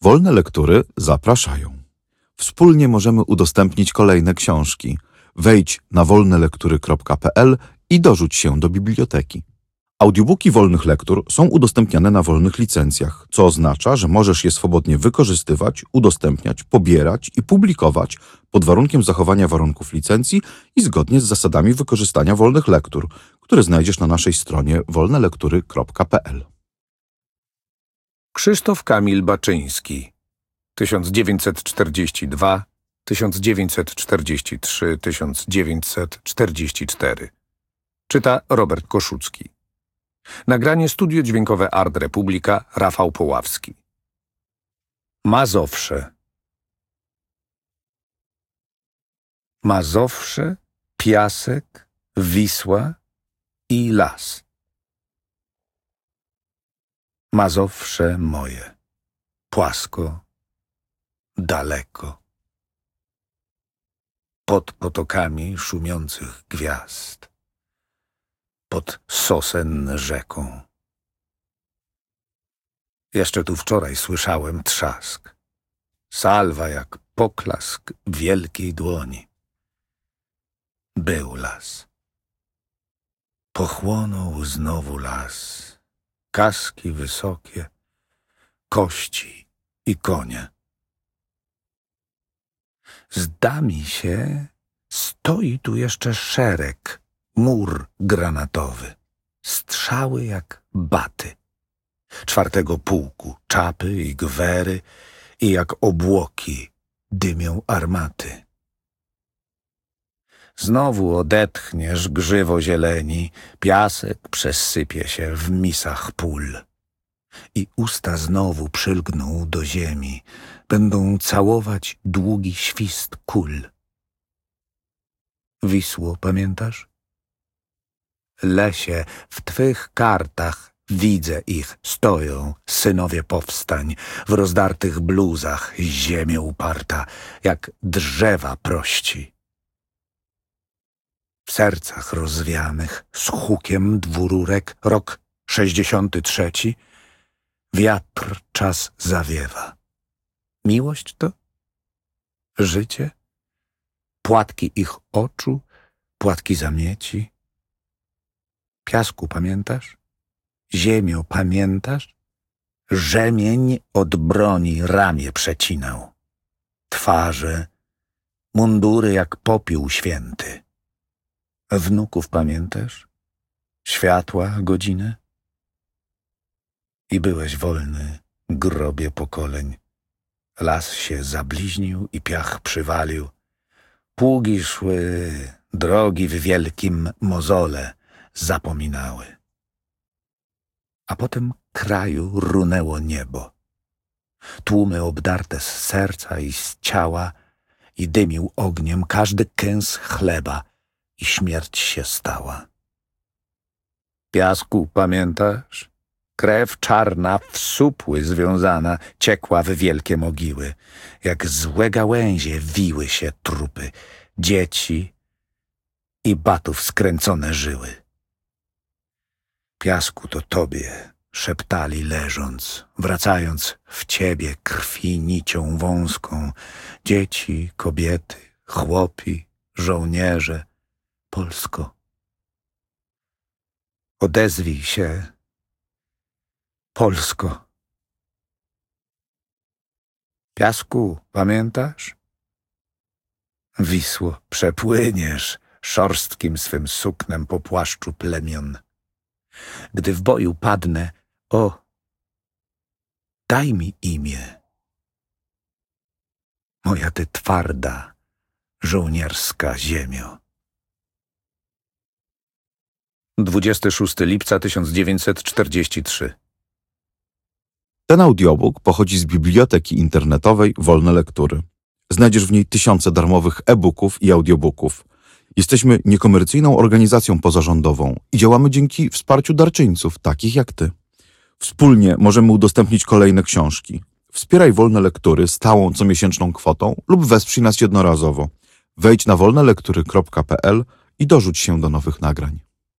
Wolne lektury zapraszają. Wspólnie możemy udostępnić kolejne książki. Wejdź na wolnelektury.pl i dorzuć się do biblioteki. Audiobooki wolnych lektur są udostępniane na wolnych licencjach, co oznacza, że możesz je swobodnie wykorzystywać, udostępniać, pobierać i publikować pod warunkiem zachowania warunków licencji i zgodnie z zasadami wykorzystania wolnych lektur, które znajdziesz na naszej stronie wolnelektury.pl. Krzysztof Kamil Baczyński 1942-1943-1944. Czyta Robert Koszucki. Nagranie studio dźwiękowe Art Republika, Rafał Poławski. Mazowsze. Mazowsze, piasek, Wisła i las. Mazowsze moje, płasko, daleko. Pod potokami szumiących gwiazd, pod sosen rzeką. Jeszcze tu wczoraj słyszałem trzask, salwa jak poklask wielkiej dłoni. Był las. Pochłonął znowu las, kaski wysokie, kości i konie. Zda mi się, stoi tu jeszcze szereg, mur granatowy, strzały jak baty. 4. pułku, czapy i gwery i jak obłoki dymią armaty. Znowu odetchniesz grzywo zieleni, piasek przesypie się w misach pól. I usta znowu przylgną do ziemi, będą całować długi świst kul. Wisło, pamiętasz? Lesie, w twych kartach widzę ich, stoją synowie powstań, w rozdartych bluzach ziemię uparta, jak drzewa prości. W sercach rozwianych z hukiem dwururek, rok 63, wiatr czas zawiewa. Miłość to? Życie? Płatki ich oczu, płatki zamieci? Piasku, pamiętasz? Ziemio, pamiętasz? Rzemień od broni ramię przecinał. Twarze, mundury jak popiół święty. Wnuków pamiętasz? Światła, godzinę? I byłeś wolny, grobie pokoleń. Las się zabliźnił i piach przywalił. Pługi szły, drogi w wielkim mozole zapominały. A potem kraju runęło niebo. Tłumy obdarte z serca i z ciała i dymił ogniem każdy kęs chleba i śmierć się stała. Piasku, pamiętasz? Krew czarna w supły związana ciekła w wielkie mogiły. Jak złe gałęzie wiły się trupy, dzieci i batów skręcone żyły. Piasku, to tobie szeptali leżąc, wracając w ciebie krwi nicią wąską. Dzieci, kobiety, chłopi, żołnierze, Polsko. Odezwij się, Polsko. Piasku, pamiętasz? Wisło, przepłyniesz szorstkim swym suknem po płaszczu plemion. Gdy w boju padnę, o, daj mi imię. Moja ty twarda, żołnierska ziemio. 26 lipca 1943. Ten audiobook pochodzi z biblioteki internetowej Wolne Lektury. Znajdziesz w niej tysiące darmowych e-booków i audiobooków. Jesteśmy niekomercyjną organizacją pozarządową i działamy dzięki wsparciu darczyńców, takich jak ty. Wspólnie możemy udostępnić kolejne książki. Wspieraj Wolne Lektury stałą comiesięczną kwotą lub wesprzyj nas jednorazowo. Wejdź na wolnelektury.pl i dorzuć się do nowych nagrań.